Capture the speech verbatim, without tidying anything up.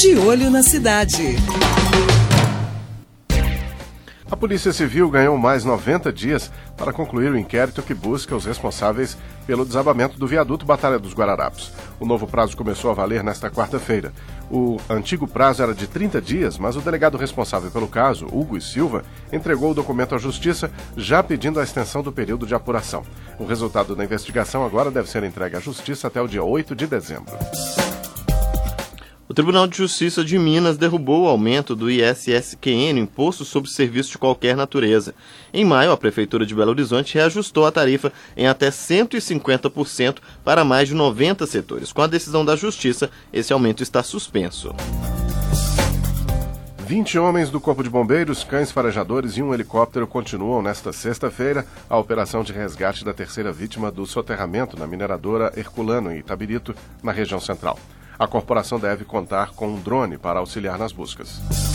De Olho na Cidade. A Polícia Civil ganhou mais noventa dias para concluir o inquérito que busca os responsáveis pelo desabamento do viaduto Batalha dos Guararapes. O novo prazo começou a valer nesta quarta-feira. O antigo prazo era de trinta dias, mas o delegado responsável pelo caso, Hugo Silva, entregou o documento à Justiça, já pedindo a extensão do período de apuração. O resultado da investigação agora deve ser entregue à Justiça até o dia oito de dezembro. O Tribunal de Justiça de Minas derrubou o aumento do I S S Q N, Imposto sobre Serviço de Qualquer Natureza. Em maio, a Prefeitura de Belo Horizonte reajustou a tarifa em até cento e cinquenta por cento para mais de noventa setores. Com a decisão da Justiça, esse aumento está suspenso. vinte homens do Corpo de Bombeiros, cães farejadores e um helicóptero continuam nesta sexta-feira a operação de resgate da terceira vítima do soterramento na mineradora Herculano, em Itabirito, na região central. A corporação deve contar com um drone para auxiliar nas buscas.